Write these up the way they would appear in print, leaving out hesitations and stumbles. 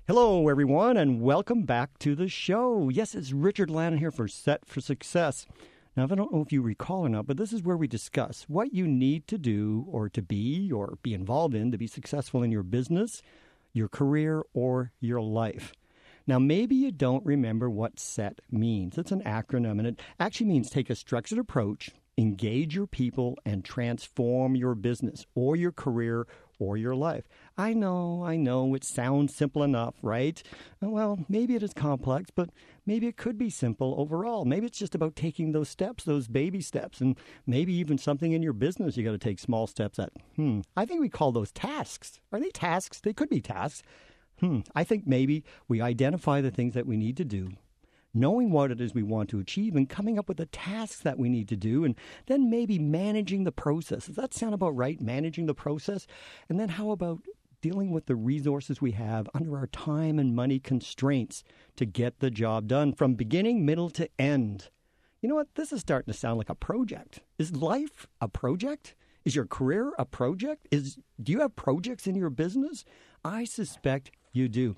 Hello, everyone, and welcome back to the show. Yes, it's Richard Lannon here for Set for Success. Now, I don't know if you recall or not, but this is where we discuss what you need to do or be involved in to be successful in your business, your career, or your life. Now, maybe you don't remember what SET means. It's an acronym, and it actually means take a structured approach, engage your people, and transform your business or your career or your life. I know, it sounds simple enough, right? Well, maybe it is complex, but maybe it could be simple overall. Maybe it's just about taking those steps, those baby steps, and maybe even something in your business you got to take small steps at. I think we call those tasks. Are they tasks? They could be tasks. I think maybe we identify the things that we need to do, knowing what it is we want to achieve and coming up with the tasks that we need to do, and then maybe managing the process. Does that sound about right? Managing the process? And then how about dealing with the resources we have under our time and money constraints to get the job done from beginning, middle to end? You know what? This is starting to sound like a project. Is life a project? Is your career a project? Do you have projects in your business? I suspect you do.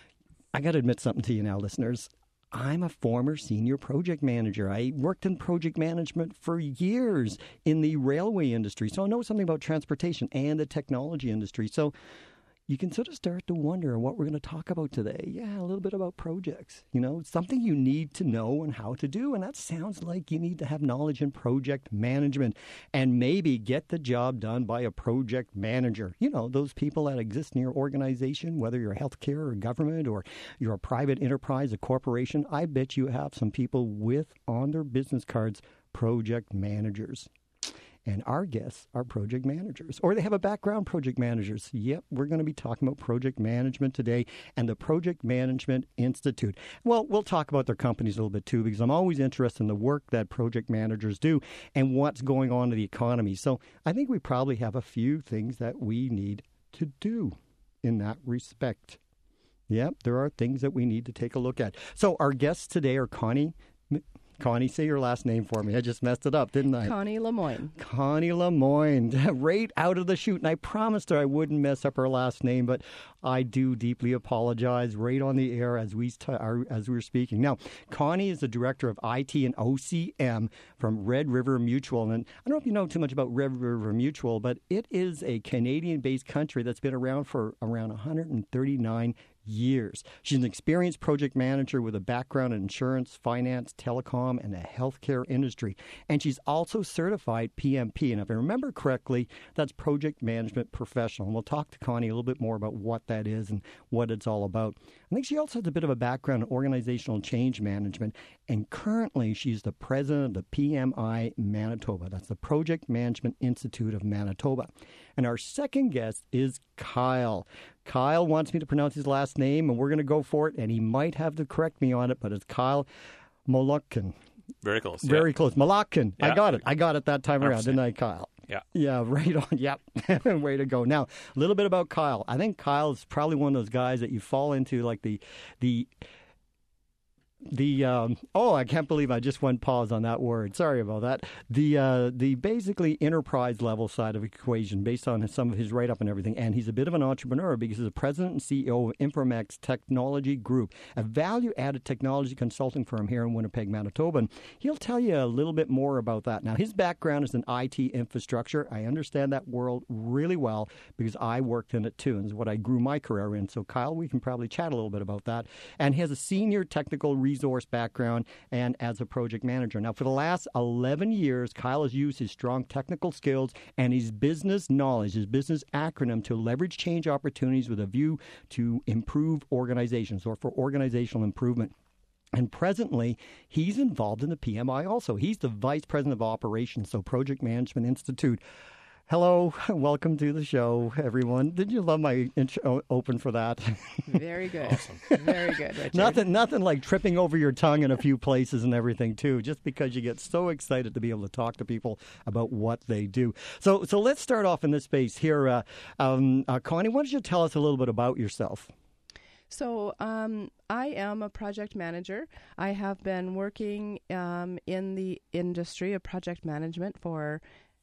I got to admit something to you now, listeners. I'm a former senior project manager. I worked in project management for years in the railway industry, so I know something about transportation and the technology industry. So you can sort of start to wonder what we're going to talk about today. Yeah, a little bit about projects. It's something you need to know and how to do, and that sounds like you need to have knowledge in project management and maybe get the job done by a project manager. Those people that exist in your organization, whether you're healthcare or government or you're a private enterprise, a corporation, I bet you have some people with on their business cards project managers. And our guests are project managers, or they have a background project managers. Yep, we're going to be talking about project management today and the Project Management Institute. Well, we'll talk about their companies a little bit too, because I'm always interested in the work that project managers do and what's going on in the economy. So I think we probably have a few things that we need to do in that respect. Yep, there are things that we need to take a look at. So our guests today are Connie, say your last name for me. I just messed it up, didn't I? Connie Lemoyne. Connie Lemoyne, right out of the chute. And I promised her I wouldn't mess up her last name, but I do deeply apologize right on the air as we're speaking. Now, Connie is the director of IT and OCM from Red River Mutual. And I don't know if you know too much about Red River Mutual, but it is a Canadian-based country that's been around for around 139 years. She's an experienced project manager with a background in insurance, finance, telecom, and the healthcare industry. And she's also certified PMP. And if I remember correctly, that's Project Management Professional. And we'll talk to Connie a little bit more about what that is and what it's all about. I think she also has a bit of a background in organizational change management. And currently, she's the president of the PMI Manitoba. That's the Project Management Institute of Manitoba. And our second guest is Kyle. Kyle wants me to pronounce his last name, and we're going to go for it, and he might have to correct me on it, but it's Kyle Molokin. Very close. Very close. Molokin. Yeah. I got it that time 100%. Around, didn't I, Kyle? Yeah. Yeah, right on. Yep. Way to go. Now, a little bit about Kyle. I think Kyle is probably one of those guys that you fall into like the I can't believe I just went pause on that word. Sorry about that. The basically enterprise level side of the equation based on some of his write-up and everything. And he's a bit of an entrepreneur because he's the president and CEO of Informax Technology Group, a value-added technology consulting firm here in Winnipeg, Manitoba. And he'll tell you a little bit more about that. Now, his background is in IT infrastructure. I understand that world really well because I worked in it too, and it's what I grew my career in. So, Kyle, we can probably chat a little bit about that. And he has a senior technical resource background and as a project manager. Now, for the last 11 years, Kyle has used his strong technical skills and his business knowledge, his business acronym, to leverage change opportunities with a view to improve organizations or for organizational improvement. And presently, he's involved in the PMI also. He's the vice president of operations, so Project Management Institute. Hello, welcome to the show, everyone. Did you love my intro open for that? Very good. Awesome. Very good, Richard. Nothing like tripping over your tongue in a few places and everything, too, just because you get so excited to be able to talk to people about what they do. So let's start off in this space here. Connie, why don't you tell us a little bit about yourself? So I am a project manager. I have been working in the industry of project management for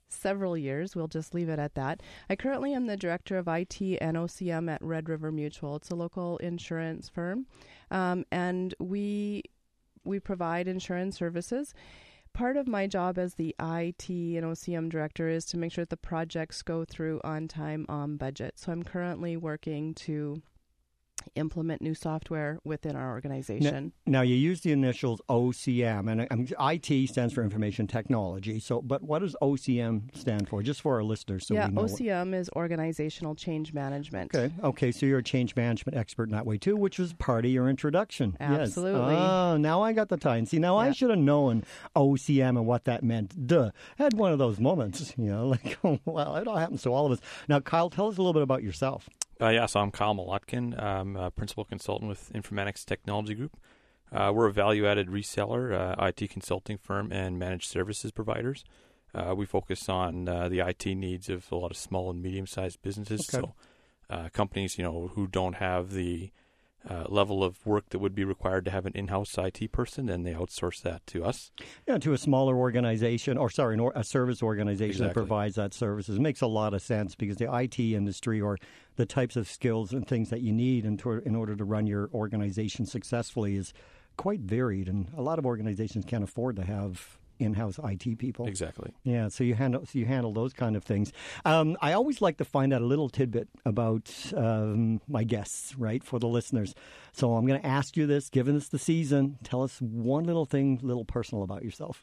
several years. We'll just leave it at that. I currently am the director of IT and OCM at Red River Mutual. It's a local insurance firm, and we provide insurance services. Part of my job as the IT and OCM director is to make sure that the projects go through on time, on budget. So I'm currently working to implement new software within our organization. Now you use the initials OCM, and IT stands for Information Technology. So, but what does OCM stand for? Just for our listeners, so we know. OCM is Organizational Change Management. Okay. So you're a change management expert in that way too, which was part of your introduction. Absolutely. Yes. Oh, now I got the tie. And see, now I should have known OCM and what that meant. Duh, I had one of those moments, like, oh, well, it all happens to all of us. Now, Kyle, tell us a little bit about yourself. So I'm Kyle Molotkin. I'm a principal consultant with Informatics Technology Group. We're a value-added reseller, IT consulting firm, and managed services providers. We focus on the IT needs of a lot of small and medium-sized businesses. Okay. So companies, who don't have the level of work that would be required to have an in-house IT person, and they outsource that to us. Yeah, to a smaller organization, a service organization that provides that services. It makes a lot of sense because the IT industry, or the types of skills and things that you need in order to run your organization successfully, is quite varied, and a lot of organizations can't afford to have in-house IT people. Exactly. Yeah, so you handle those kind of things. I always like to find out a little tidbit about my guests, right, for the listeners. So I'm going to ask you this, given it's the season, tell us one little thing, little personal about yourself.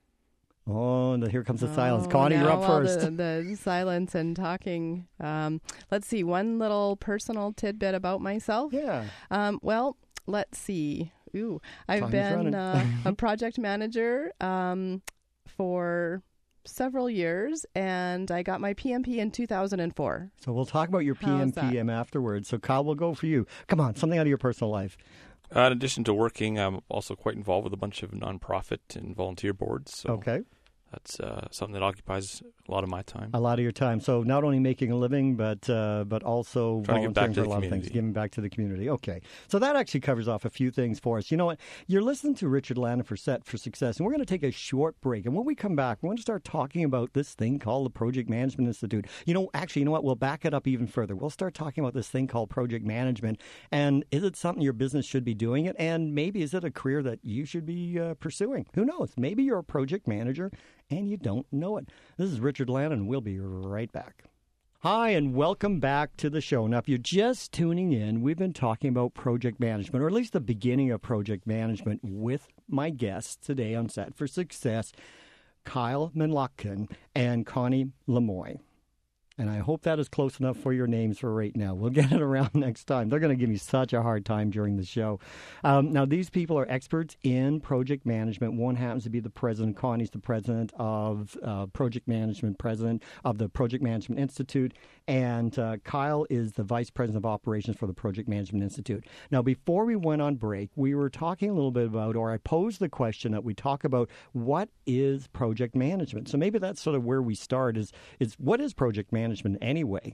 Oh, and here comes the silence. Connie, you're up first. The silence and talking. Let's see, one little personal tidbit about myself. Yeah. Well, let's see. I've been a project manager for several years, and I got my PMP in 2004. So we'll talk about your PMPM afterwards. So Kyle, we'll go for you. Come on, something out of your personal life. In addition to working, I'm also quite involved with a bunch of nonprofit and volunteer boards. So okay. That's something that occupies a lot of my time. A lot of your time. So not only making a living, but also volunteering for a lot of things, giving back to the community. Okay. So that actually covers off a few things for us. You know what? You're listening to Richard Lannon for Set for Success, and we're going to take a short break. And when we come back, we're going to start talking about this thing called the Project Management Institute. You know what? We'll back it up even further. We'll start talking about this thing called project management. And is it something your business should be doing it? And maybe is it a career that you should be pursuing? Who knows? Maybe you're a project manager and you don't know it. This is Richard Lannon. We'll be right back. Hi, and welcome back to the show. Now, if you're just tuning in, we've been talking about project management, or at least the beginning of project management, with my guests today on Set for Success, Kyle Molotkin and Connie Lemoy. And I hope that is close enough for your names for right now. We'll get it around next time. They're going to give me such a hard time during the show. Now, these people are experts in project management. One happens to be the president. Connie's the president of project management, president of the Project Management Institute. And Kyle is the vice president of operations for the Project Management Institute. Now, before we went on break, we were talking a little bit about, or I posed the question that we talk about, what is project management? So maybe that's sort of where we start is what is project management anyway?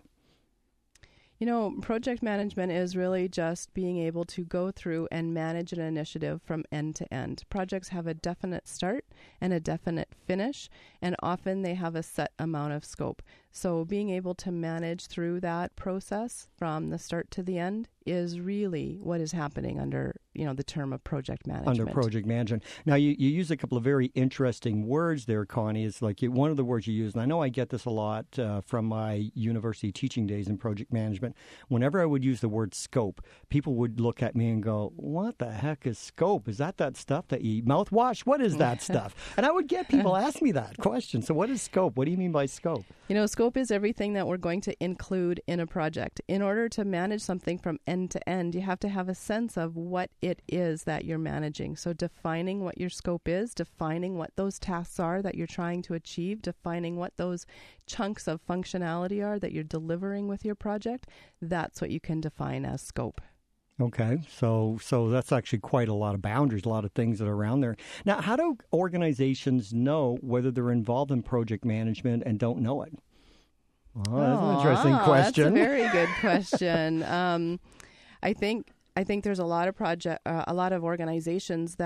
Project management is really just being able to go through and manage an initiative from end to end. Projects have a definite start and a definite finish, and often they have a set amount of scope. So being able to manage through that process from the start to the end is really what is happening under, the term of project management. Under project management. Now, you use a couple of very interesting words there, Connie. It's like one of the words you use, and I know I get this a lot from my university teaching days in project management. Whenever I would use the word scope, people would look at me and go, what the heck is scope? Is that stuff that you mouthwash? What is that stuff? And I would get people ask me that question. So what is scope? What do you mean by scope? Scope is everything that we're going to include in a project. In order to manage something from end to end, you have to have a sense of what it is that you're managing. So defining what your scope is, defining what those tasks are that you're trying to achieve, defining what those chunks of functionality are that you're delivering with your project, that's what you can define as scope. Okay, so that's actually quite a lot of boundaries, a lot of things that are around there. Now, how do organizations know whether they're involved in project management and don't know it? Oh, that's an interesting question. That's a very good question. I think there's a lot of organizations that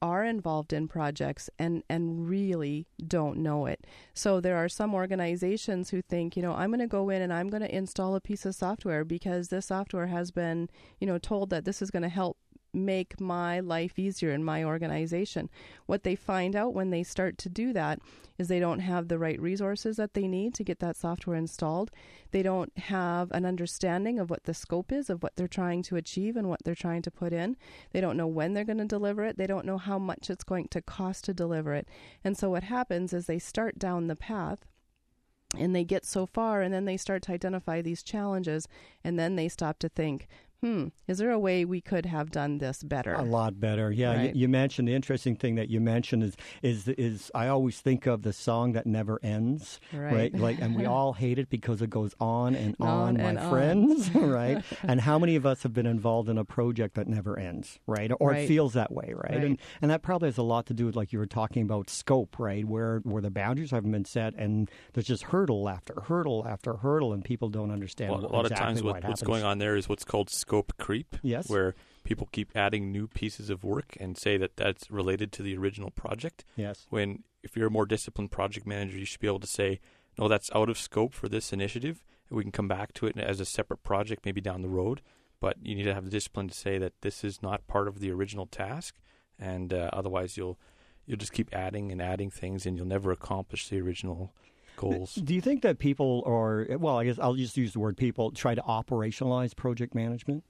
are involved in projects and really don't know it. So there are some organizations who think, I'm going to go in and I'm going to install a piece of software because this software has been, told that this is going to help make my life easier in my organization. What they find out when they start to do that is they don't have the right resources that they need to get that software installed. They don't have an understanding of what the scope is of what they're trying to achieve and what they're trying to put in. They don't know when they're going to deliver it. They don't know how much it's going to cost to deliver it. And so what happens is they start down the path and they get so far, and then they start to identify these challenges, and then they stop to think, is there a way we could have done this better? A lot better, yeah. Right. You mentioned, the interesting thing that you mentioned is I always think of the song that never ends, right? Like, and we all hate it because it goes on and on, my friends, right? And how many of us have been involved in a project that never ends, right? Or it feels that way, right? And that probably has a lot to do with, like you were talking about, scope, right? Where the boundaries haven't been set, and there's just hurdle after hurdle after hurdle, and people don't understand. Well, a lot of times what's going on there is what's called scope creep, yes, where people keep adding new pieces of work and say that that's related to the original project. Yes. When if you're a more disciplined project manager, you should be able to say, no, that's out of scope for this initiative. We can come back to it as a separate project maybe down the road, but you need to have the discipline to say that this is not part of the original task, and otherwise you'll just keep adding and adding things, and you'll never accomplish the original goals. Do you think that people I guess I'll just use the word people, try to operationalize project management?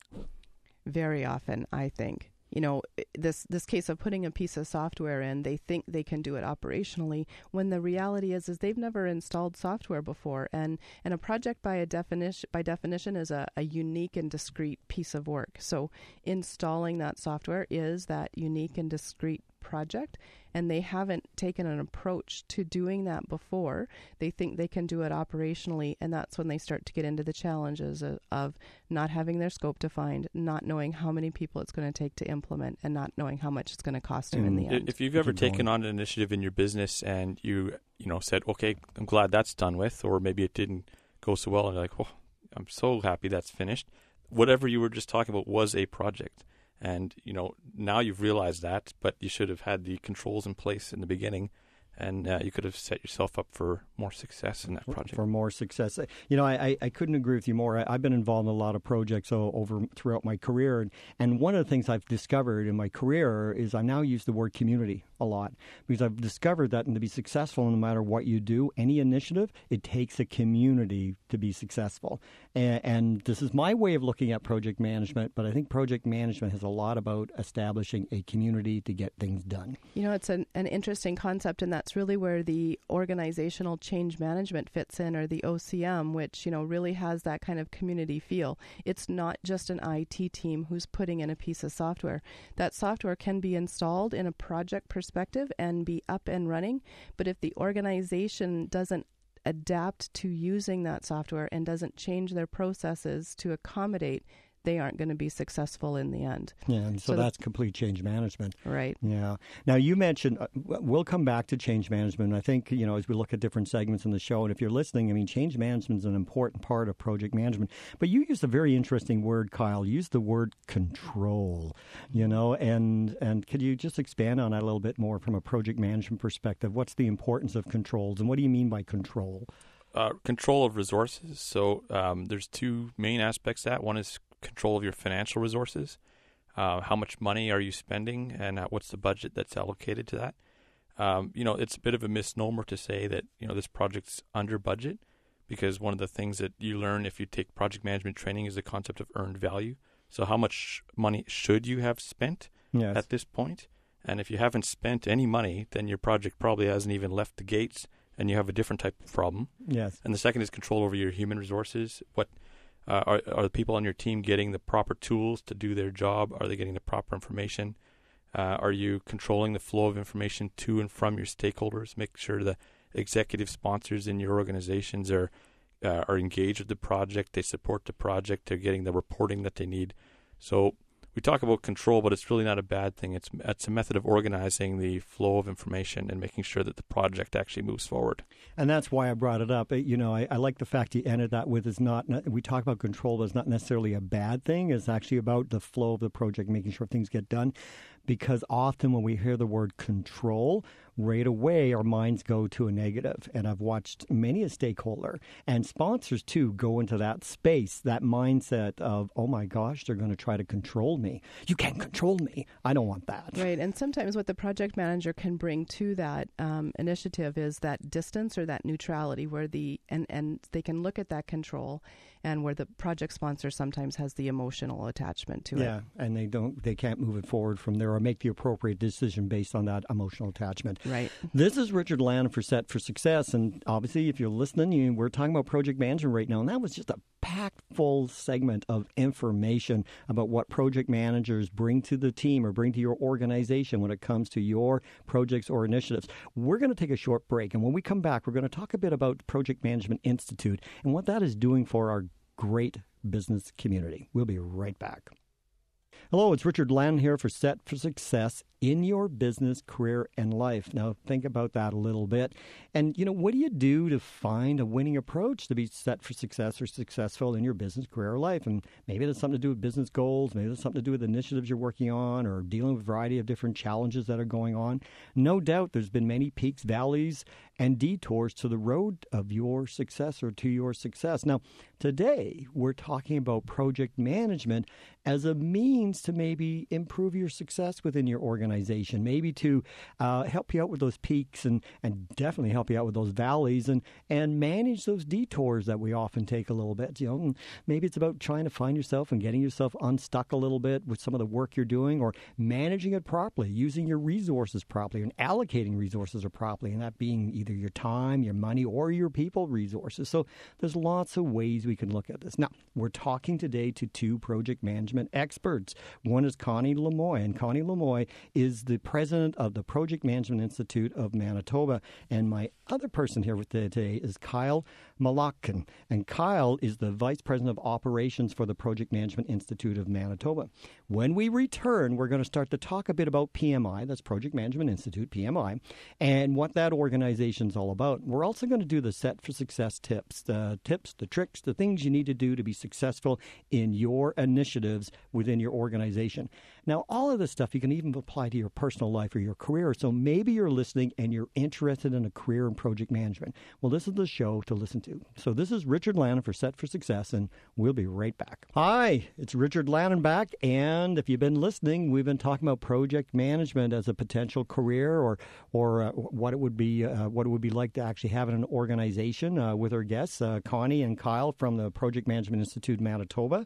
Very often, I think. This case of putting a piece of software in, they think they can do it operationally, when the reality is they've never installed software before. And a project by definition is a unique and discrete piece of work. So installing that software is that unique and discrete project, and they haven't taken an approach to doing that before. They think they can do it operationally, and that's when they start to get into the challenges of not having their scope defined, not knowing how many people it's going to take to implement, and not knowing how much it's going to cost them in the end. If you've ever taken on an initiative in your business and you said, okay, I'm glad that's done with, or maybe it didn't go so well, and you're like, oh, I'm so happy that's finished. Whatever you were just talking about was a project. And, now you've realized that, but you should have had the controls in place in the beginning, and you could have set yourself up for more success in that project. For more success. I couldn't agree with you more. I've been involved in a lot of projects throughout my career, and one of the things I've discovered in my career is I now use the word community a lot, because I've discovered that to be successful, no matter what you do, any initiative, it takes a community to be successful. And this is my way of looking at project management, but I think project management has a lot about establishing a community to get things done. It's an interesting concept, and that's really where the organizational change management fits in, or the OCM, which, really has that kind of community feel. It's not just an IT team who's putting in a piece of software. That software can be installed in a project perspective and be up and running, but if the organization doesn't adapt to using that software and doesn't change their processes to accommodate, they aren't going to be successful in the end. Yeah, and so that's complete change management. Right. Yeah. Now, you mentioned, we'll come back to change management. I think, as we look at different segments in the show, and if you're listening, change management is an important part of project management. But you used a very interesting word, Kyle. You used the word control, and could you just expand on that a little bit more from a project management perspective? What's the importance of controls, and what do you mean by control? Control of resources. So there's two main aspects to that. One is control of your financial resources. How much money are you spending, and what's the budget that's allocated to that? It's a bit of a misnomer to say that, this project's under budget, because one of the things that you learn if you take project management training is the concept of earned value. So how much money should you have spent at this point? And if you haven't spent any money, then your project probably hasn't even left the gates, and you have a different type of problem. Yes. And the second is control over your human resources. What are the people on your team getting the proper tools to do their job? Are they getting the proper information? Are you controlling the flow of information to and from your stakeholders? Make sure the executive sponsors in your organizations are engaged with the project. They support the project. They're getting the reporting that they need. So we talk about control, but it's really not a bad thing. It's a method of organizing the flow of information and making sure that the project actually moves forward. And that's why I brought it up. I like the fact you ended that with we talk about control, but it's not necessarily a bad thing. It's actually about the flow of the project, making sure things get done. because often when we hear the word control, right away our minds go to a negative. And I've watched many a stakeholder and sponsors too go into that space, that mindset of, oh my gosh, they're going to try to control me. You can't control me. I don't want that. Right. And sometimes what the project manager can bring to that initiative is that distance or that neutrality where and they can look at that control, and where the project sponsor sometimes has the emotional attachment to it. Yeah, and they can't move it forward from there or make the appropriate decision based on that emotional attachment. Right. This is Richard Lannon for Set for Success, and obviously if you're listening, we're talking about project management right now, and that was just a packed full segment of information about what project managers bring to the team or bring to your organization when it comes to your projects or initiatives. We're going to take a short break, and when we come back, we're going to talk a bit about Project Management Institute and what that is doing for our great business community. We'll be right back. Hello, it's Richard Lannon here for Set for Success in your business, career, and life. Now, think about that a little bit. And, what do you do to find a winning approach to be set for success or successful in your business, career, or life? And maybe that's something to do with business goals. Maybe that's something to do with initiatives you're working on or dealing with a variety of different challenges that are going on. No doubt there's been many peaks, valleys, and detours to the road of your success or to your success. Now, today we're talking about project management as a means to maybe improve your success within your organization, maybe to help you out with those peaks and definitely help you out with those valleys and manage those detours that we often take a little bit. Maybe it's about trying to find yourself and getting yourself unstuck a little bit with some of the work you're doing, or managing it properly, using your resources properly and allocating resources properly, and that being either your time, your money, or your people resources. So there's lots of ways we can look at this. Now, we're talking today to two project management experts. One is Connie Lemoy, and Connie Lemoy is the president of the Project Management Institute of Manitoba. And my other person here with today is Kyle Malotkin. And Kyle is the vice president of operations for the Project Management Institute of Manitoba. When we return, we're going to start to talk a bit about PMI, that's Project Management Institute, PMI, and what that organization is all about. We're also going to do the Set for Success tips, the tricks, the things you need to do to be successful in your initiatives within your organization. Now, all of this stuff you can even apply to your personal life or your career. So maybe you're listening and you're interested in a career in project management. Well, this is the show to listen to. So this is Richard Lannon for Set for Success, and we'll be right back. Hi, it's Richard Lannon back, and if you've been listening, we've been talking about project management as a potential career or what it would be like to actually have in an organization with our guests, Connie and Kyle from the Project Management Institute Manitoba.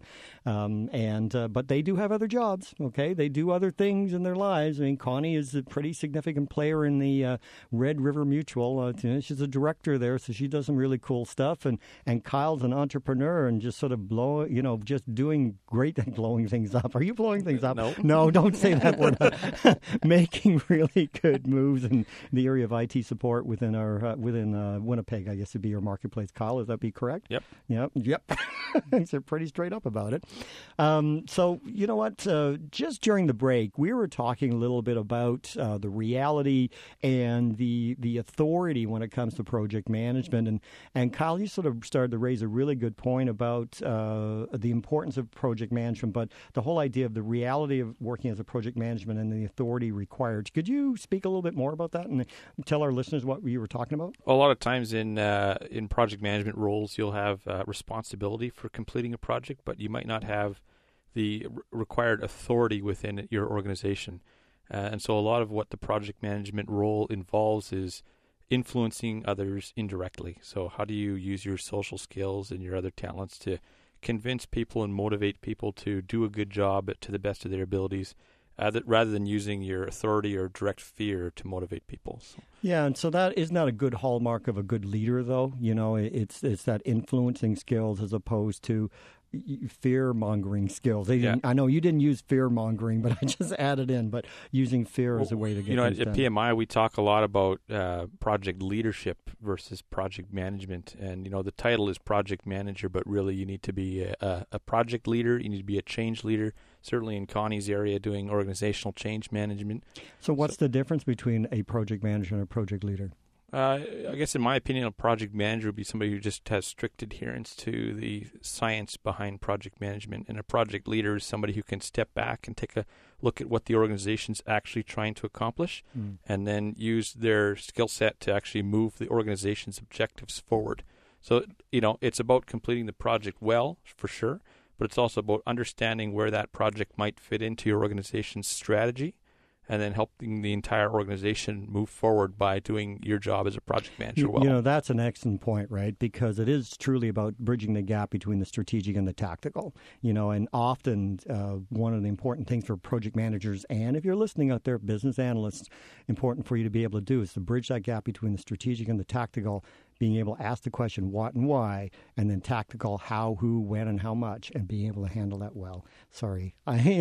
But they do have other jobs, okay? They do other things in their lives. I mean, Connie is a pretty significant player in the Red River Mutual. She's a director there, so she does some really cool stuff. And Kyle's an entrepreneur and just sort of just doing great and blowing things up. Are you blowing things up? No, don't say that word. Making really good moves in the area of IT support within Winnipeg, I guess would be your marketplace. Kyle, would that be correct? Yep. They're pretty straight up about it. So, you know what? Just during the break, we were talking a little bit about the reality and the authority when it comes to project management. And Kyle, you sort of started to raise a really good point about the importance of project management, but the whole idea of the reality of working as a project management and the authority required. Could you speak a little bit more about that and tell our listeners what you were talking about? A lot of times in project management roles, you'll have responsibility for completing a project, but you might not have the required authority within your organization. And so a lot of what the project management role involves is influencing others indirectly. So how do you use your social skills and your other talents to convince people and motivate people to do a good job to the best of their abilities, rather than using your authority or direct fear to motivate people? Yeah, and so that is not a good hallmark of a good leader, though. It's that influencing skills as opposed to fear-mongering skills. I know you didn't use fear-mongering, but I just added in, but using fear as a way to get things done. At PMI, we talk a lot about project leadership versus project management. And, the title is project manager, but really you need to be a project leader. You need to be a change leader, certainly in Connie's area, doing organizational change management. So what's the difference between a project manager and a project leader? I guess in my opinion, a project manager would be somebody who just has strict adherence to the science behind project management. And a project leader is somebody who can step back and take a look at what the organization's actually trying to accomplish and then use their skill set to actually move the organization's objectives forward. So, it's about completing the project well, for sure, but it's also about understanding where that project might fit into your organization's strategy, and then helping the entire organization move forward by doing your job as a project manager well. That's an excellent point, right? Because it is truly about bridging the gap between the strategic and the tactical. And often one of the important things for project managers, and if you're listening out there, business analysts, important for you to be able to do is to bridge that gap between the strategic and the tactical, being able to ask the question what and why, and then tactical how, who, when, and how much, and being able to handle that well. Sorry,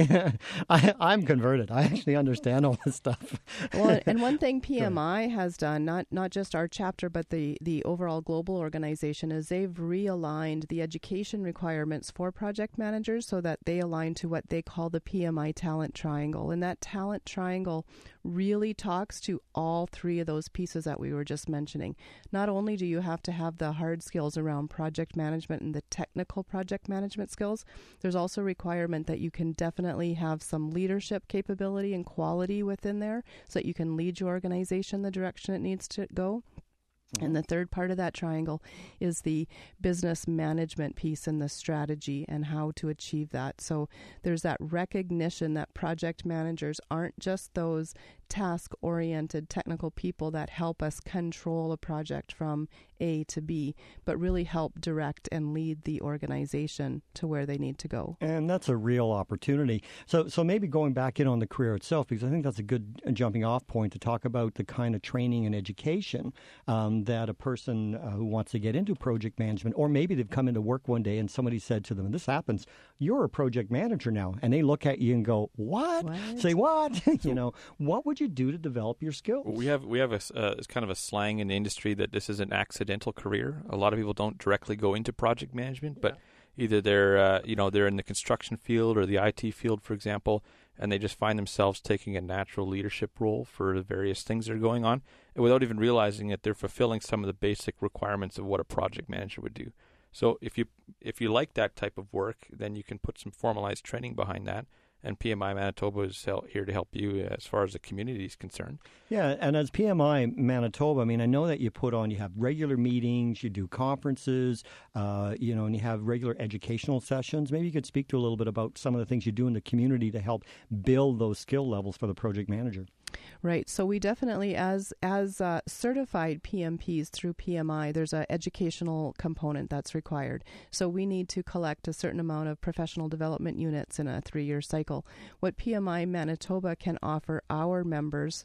I'm converted. I actually understand all this stuff. Well, and one thing PMI has done, not just our chapter, but the overall global organization, is they've realigned the education requirements for project managers so that they align to what they call the PMI talent triangle. And that talent triangle really talks to all three of those pieces that we were just mentioning. Not only do you have to have the hard skills around project management and the technical project management skills, there's also a requirement that you can definitely have some leadership capability and quality within there so that you can lead your organization the direction it needs to go. And the third part of that triangle is the business management piece and the strategy and how to achieve that. So there's that recognition that project managers aren't just those task-oriented technical people that help us control a project from A to B, but really help direct and lead the organization to where they need to go. And that's a real opportunity. So maybe going back in on the career itself, because I think that's a good jumping off point to talk about the kind of training and education that a person who wants to get into project management, or maybe they've come into work one day and somebody said to them, and this happens, you're a project manager now, and they look at you and go, what? Say what? What would you do to develop your skills? We have a kind of a slang in the industry that this is an accidental career. A lot of people don't directly go into project management, but either they're they're in the construction field or the IT field, for example, and they just find themselves taking a natural leadership role for the various things that are going on, and without even realizing that they're fulfilling some of the basic requirements of what a project manager would do. So if you like that type of work, then you can put some formalized training behind that. And PMI Manitoba is here to help you as far as the community is concerned. Yeah, and as PMI Manitoba, I mean, I know that you have regular meetings, you do conferences, and you have regular educational sessions. Maybe you could speak to a little bit about some of the things you do in the community to help build those skill levels for the project manager. Right. So we definitely, as certified PMPs through PMI, there's an educational component that's required. So we need to collect a certain amount of professional development units in a 3-year cycle. What PMI Manitoba can offer our members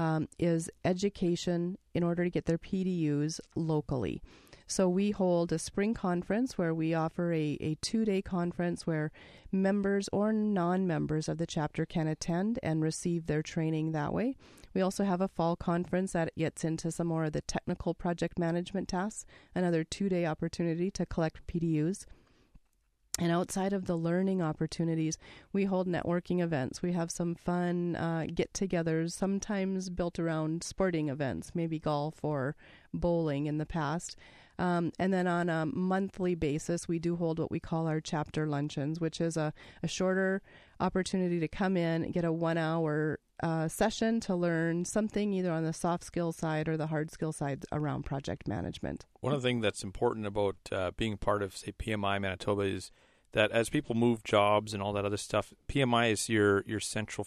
is education in order to get their PDUs locally. So we hold a spring conference where we offer a 2-day conference where members or non-members of the chapter can attend and receive their training that way. We also have a fall conference that gets into some more of the technical project management tasks, another 2-day opportunity to collect PDUs. And outside of the learning opportunities, we hold networking events. We have some fun get-togethers, sometimes built around sporting events, maybe golf or bowling in the past. And then on a monthly basis, we do hold what we call our chapter luncheons, which is a shorter opportunity to come in and get a 1-hour session to learn something either on the soft skill side or the hard skill side around project management. One of the things that's important about being part of, say, PMI Manitoba is that as people move jobs and all that other stuff, PMI is your central,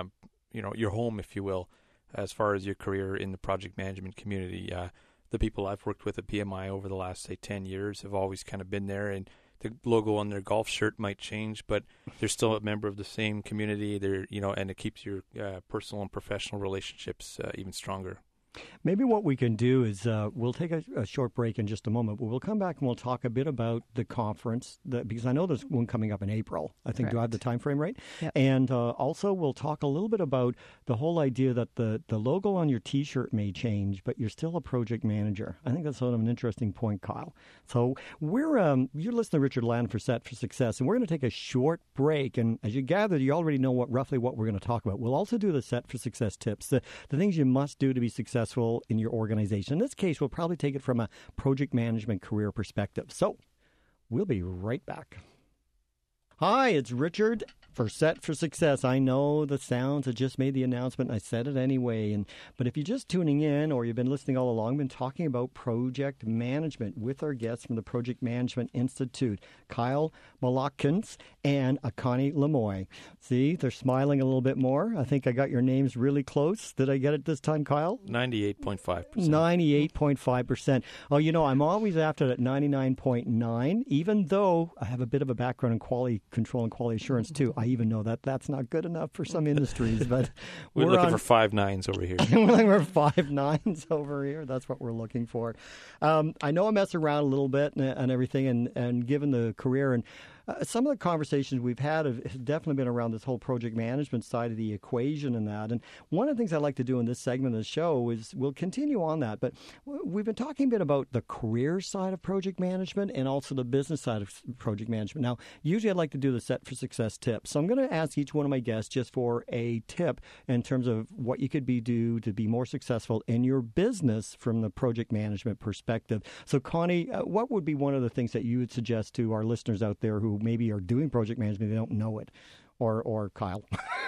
your home, if you will, as far as your career in the project management community. The people I've worked with at PMI over the last, say, 10 years have always kind of been there, and the logo on their golf shirt might change, but they're still a member of the same community. And it keeps your personal and professional relationships even stronger. Maybe what we can do is we'll take a short break in just a moment, but we'll come back and we'll talk a bit about the conference, because I know there's one coming up in April. I think, Correct. Do I have the time frame right? Yep. And also we'll talk a little bit about the whole idea that the logo on your T-shirt may change, but you're still a project manager. I think that's sort of an interesting point, Kyle. So you're listening to Richard Land for Set for Success, and we're going to take a short break. And as you gathered, you already know roughly what we're going to talk about. We'll also do the Set for Success tips, the things you must do to be successful successful in your organization. In this case, we'll probably take it from a project management career perspective. So we'll be right back. Hi, it's Richard for Set for Success. I know the sounds. I just made the announcement. I said it anyway. But if you're just tuning in or you've been listening all along, I've been talking about project management with our guests from the Project Management Institute, Kyle Malatkins and Connie Lemoy. See, they're smiling a little bit more. I think I got your names really close. Did I get it this time, Kyle? 98.5%. 98.5%. Oh, you know, I'm always after that 99.9, even though I have a bit of a background in quality control and quality assurance, too. I even know that that's not good enough for some industries, but we're looking for 5 9s over here. We're looking for 5 9s over here. That's what we're looking for. I know I mess around a little bit and everything, and given the career and some of the conversations we've had have definitely been around this whole project management side of the equation and that. And one of the things I like to do in this segment of the show is we'll continue on that. But we've been talking a bit about the career side of project management and also the business side of project management. Now, usually I'd like to do the Set for Success tips. So I'm going to ask each one of my guests just for a tip in terms of what you could do to be more successful in your business from the project management perspective. So, Connie, what would be one of the things that you would suggest to our listeners out there who maybe are doing project management, they don't know it, or Kyle?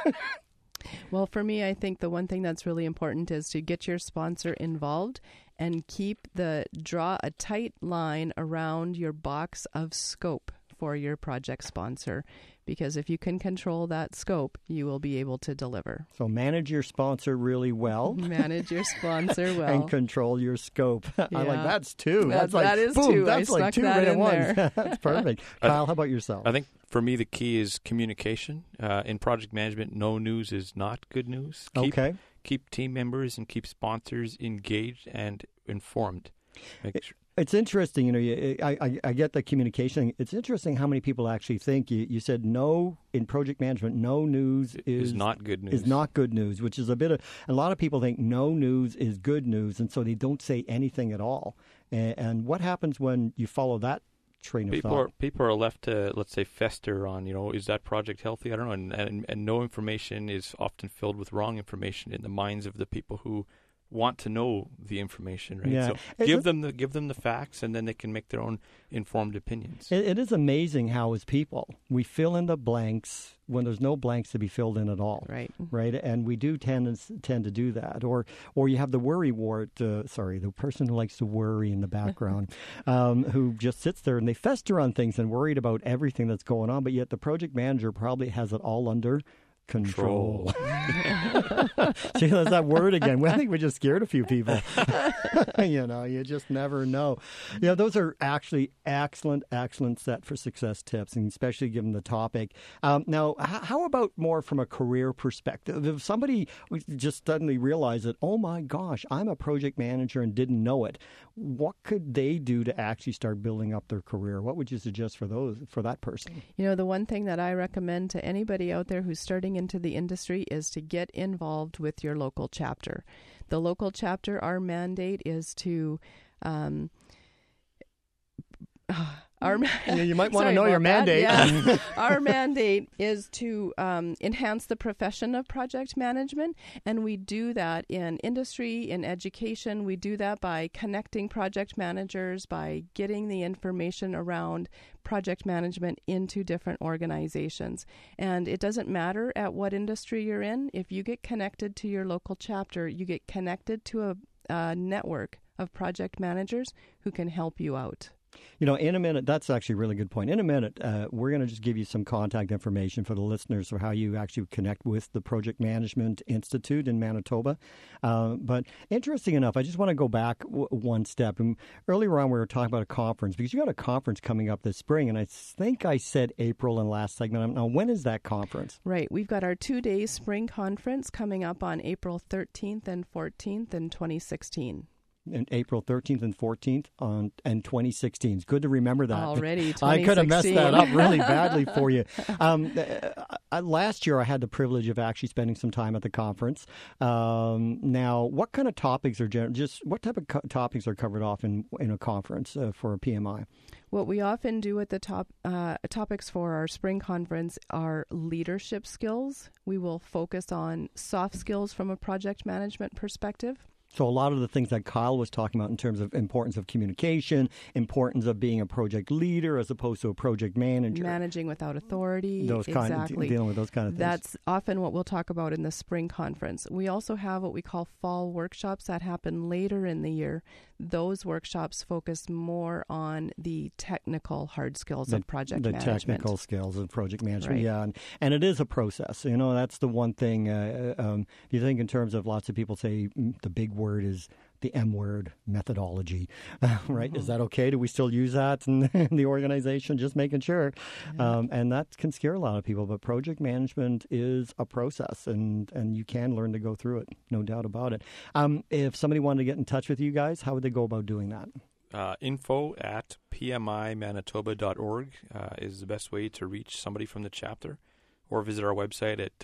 Well, for me, I think the one thing that's really important is to get your sponsor involved and draw a tight line around your box of scope for your project sponsor. Because if you can control that scope, you will be able to deliver. So manage your sponsor really well. Manage your sponsor well. And control your scope. Yeah. I like that's two. That is boom, two. That's I like two right at once. That's perfect. Kyle, how about yourself? I think for me the key is communication. In project management, no news is not good news. Keep team members and keep sponsors engaged and informed. Make sure. It's interesting, you know, I get the communication. It's interesting how many people actually think, you said no, in project management, no news is not good news. Is not good news, which is a lot of people think no news is good news, and so they don't say anything at all. And what happens when you follow that train of thought? People are left to, let's say, fester on, you know, is that project healthy? I don't know. And no information is often filled with wrong information in the minds of the people who want to know the information, right? Yeah. So give them the facts, and then they can make their own informed opinions. It is amazing how, as people, we fill in the blanks when there's no blanks to be filled in at all. Right. And we do tend to do that. Or you have the worry wart, the person who likes to worry in the background, who just sits there and they fester on things and worried about everything that's going on, but yet the project manager probably has it all under control. See, there's that word again. Well, I think we just scared a few people. You know, you just never know. You know, those are actually excellent Set for Success tips, and especially given the topic. Now, how about more from a career perspective? If somebody just suddenly realized that, oh my gosh, I'm a project manager and didn't know it, what could they do to actually start building up their career? What would you suggest for that person? You know, the one thing that I recommend to anybody out there who's starting into the industry is to get involved with your local chapter. The local chapter, our mandate is to you might want to know your mandate. Yeah. Our mandate is to enhance the profession of project management, and we do that in industry, in education. We do that by connecting project managers, by getting the information around project management into different organizations. And it doesn't matter at what industry you're in. If you get connected to your local chapter, you get connected to a network of project managers who can help you out. You know, in a minute, that's actually a really good point. In a minute, we're going to just give you some contact information for the listeners for how you actually connect with the Project Management Institute in Manitoba. But interesting enough, I just want to go back one step. And earlier on, we were talking about a conference, because you got a conference coming up this spring, and I think I said April in last segment. Now, when is that conference? Right. We've got our 2-day spring conference coming up on April 13th and 14th in 2016. In April 13th and 14th and 2016. It's good to remember that. Already, I could have messed that up really badly for you. Last year, I had the privilege of actually spending some time at the conference. Now, what kind of topics what type of topics are covered off in a conference for a PMI? What we often do at the topics for our spring conference are leadership skills. We will focus on soft skills from a project management perspective. So a lot of the things that Kyle was talking about in terms of importance of communication, importance of being a project leader as opposed to a project manager. Managing without authority. Those exactly. dealing with those kind of things. That's often what we'll talk about in the spring conference. We also have what we call fall workshops that happen later in the year. Those workshops focus more on the technical hard skills of project management. The technical skills of project management, right. yeah. And it is a process. You know, that's the one thing. If you think in terms of lots of people say the big word is the M word, methodology, right? Mm-hmm. Is that okay? Do we still use that in the organization? Just making sure. Yeah. And that can scare a lot of people. But project management is a process, and you can learn to go through it, no doubt about it. If somebody wanted to get in touch with you guys, how would they go about doing that? info@pmimanitoba.org is the best way to reach somebody from the chapter, or visit our website at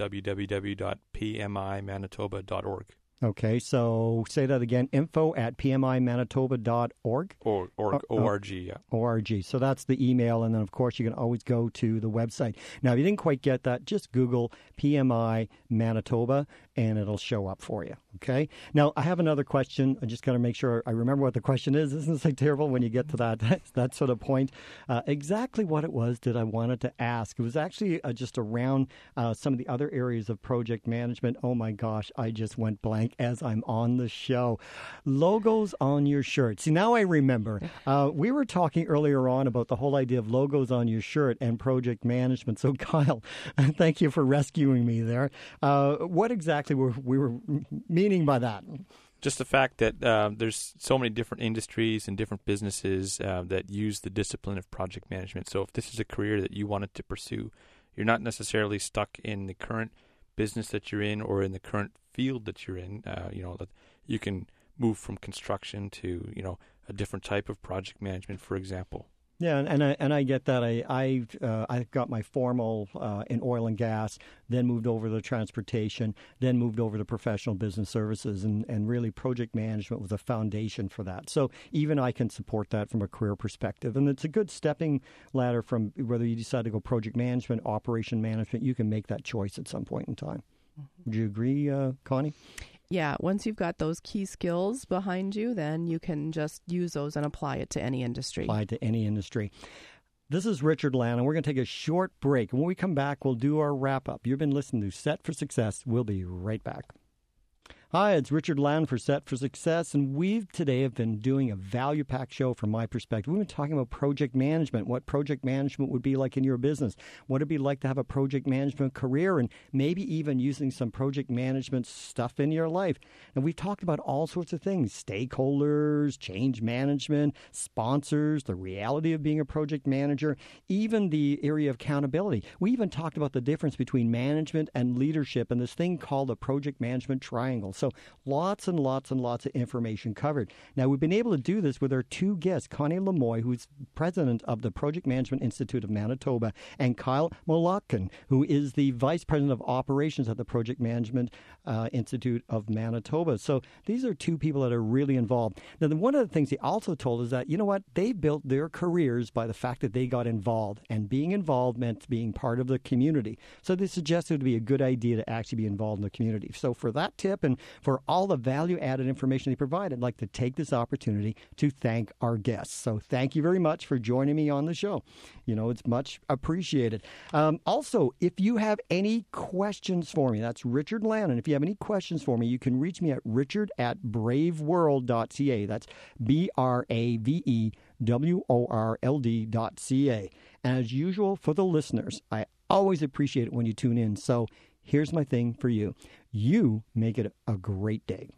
www.pmimanitoba.org. Okay, so say that again, info@pmimanitoba.org? O-R-G, yeah. O-R-G. So that's the email, and then, of course, you can always go to the website. Now, if you didn't quite get that, just Google PMI Manitoba, and it'll show up for you, okay? Now, I have another question. I just got to make sure I remember what the question is. Isn't it so terrible when you get to that sort of point? Exactly what it was that I wanted to ask. It was actually just around some of the other areas of project management. Oh, my gosh, I just went blank as I'm on the show. Logos on your shirt. See, now I remember. We were talking earlier on about the whole idea of logos on your shirt and project management. So, Kyle, thank you for rescuing me there. What exactly were we meaning by that? Just the fact that there's so many different industries and different businesses that use the discipline of project management. So if this is a career that you wanted to pursue, you're not necessarily stuck in the current business that you're in or in the current field that you're in. That you can move from construction to a different type of project management, for example. Yeah, and I get that. I got my formal in oil and gas, then moved over to transportation, then moved over to professional business services, and really project management was a foundation for that. So even I can support that from a career perspective, and it's a good stepping ladder from whether you decide to go project management, operation management. You can make that choice at some point in time. Mm-hmm. Would you agree, Connie? Yeah, once you've got those key skills behind you, then you can just use those and apply it to any industry. This is Richard Land, and we're going to take a short break. And when we come back, we'll do our wrap-up. You've been listening to Set for Success. We'll be right back. Hi, it's Richard Land for Set for Success, and we today have been doing a value-packed show from my perspective. We've been talking about project management, what project management would be like in your business, what it'd be like to have a project management career, and maybe even using some project management stuff in your life. And we've talked about all sorts of things, stakeholders, change management, sponsors, the reality of being a project manager, even the area of accountability. We even talked about the difference between management and leadership and this thing called the project management triangle. So lots and lots and lots of information covered. Now, we've been able to do this with our two guests, Connie Lemoy, who's president of the Project Management Institute of Manitoba, and Kyle Molotkin, who is the vice president of operations at the Project Management Institute of Manitoba. So these are two people that are really involved. Now, one of the things he also told us that, they built their careers by the fact that they got involved, and being involved meant being part of the community. So they suggested it would be a good idea to actually be involved in the community. So for that tip and for all the value-added information they provide, I'd like to take this opportunity to thank our guests. So thank you very much for joining me on the show. It's much appreciated. Also, if you have any questions for me, that's Richard Lannon. If you have any questions for me, you can reach me at richard@braveworld.ca. That's BRAVEWORLD.ca. And as usual, for the listeners, I always appreciate it when you tune in. So here's my thing for you. You make it a great day.